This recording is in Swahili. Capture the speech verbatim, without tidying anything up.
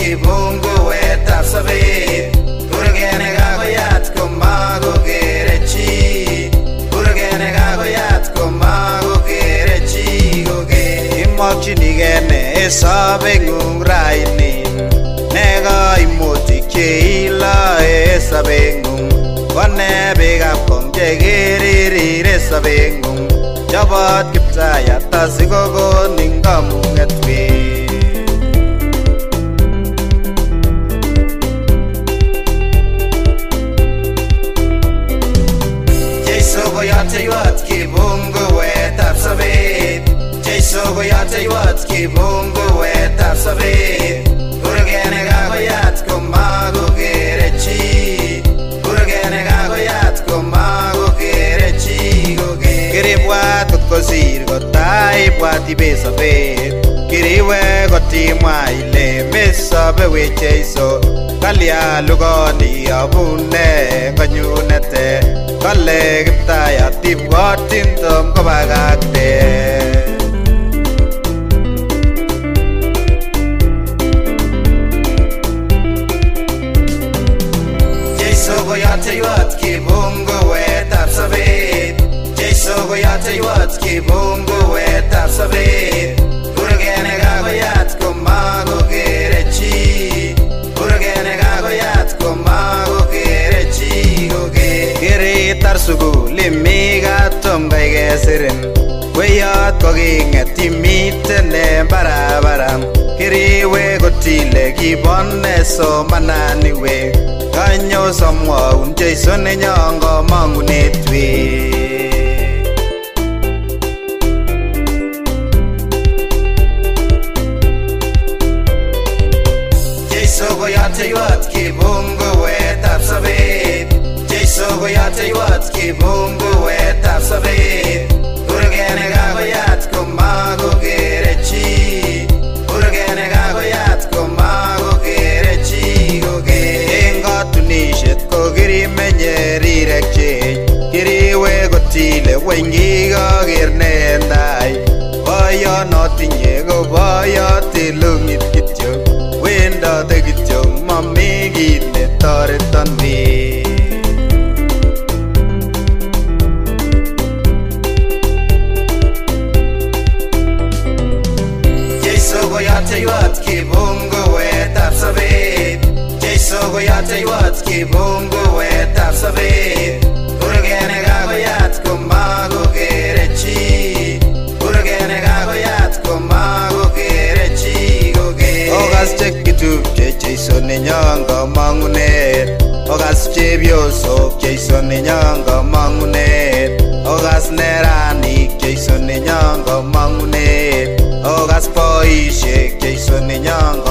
kibunguwetab sobet. Kurget nekakoyat komakokere chi, kurget nekakoyat komakokere chi kokeny. Imokchinigei ne sobeng'ung raini, ne kaimutik cheiloe sobeng'ung, ko ne biikab kong chekeririre sobeng'ung. Chobot Kiptayat asikokonin kamung'et wee. Jeiso koyoteiwot kibunguwetab sobet, Jeiso koyoteiwot kibunguwetab sobet. Kurget nekakoyat komakokere chi, kurget nekakoyat komakokere chi kokeny. Kiribwat kot kosir kotaibwat ibe sobet, kiriwe kotimwa ile mesobe we Jeiso. Kalya lugoni abune konyunete, kale Kiptayat ibwotin tom kobakakte. Jeiso koyoteiwot kibunguwetab sobet, Jeiso koyoteiwot kibunguwetab sobet. Kurget nekakoyat komakokere chi, kurget nekakoyat komakokere chi kokeny. Kiritar sukul imi katom kai kesirin, weyot koking'et imiten en barabara. Kiriwe kotile kibone somanani we, kanyo somwaun Jeiso nenyon komong'unet we. Jeiso koyoteiwot kibunguwetab sobet, Jeiso koyoteiwot kibunguwetab sobet. Kurget nekakoyat komakokere chi, kurget nekakoyat komakokere chi kokeny. Eng katunisiet ko kirimenye rirek chech, kiriwe kotile weny kikoker ne en tai. Boyot notinye ko boyot ilung'it kityo, wendote kityo mami kit netoreton biik. Jeiso koyoteiwot kibunguwetab sobet, Jeiso koyoteiwot kibunguwetab sobet. Kurget nekakoyat komakokere chi, kurget nekakoyat komakokere chi kokeny. Okas chekitupche Jeiso nenyon komong'unet, okas chepyosok Jeiso nenyon komong'unet, okas neranik Jeiso nenyon komong'unet, okas boisiek Jeiso nenyon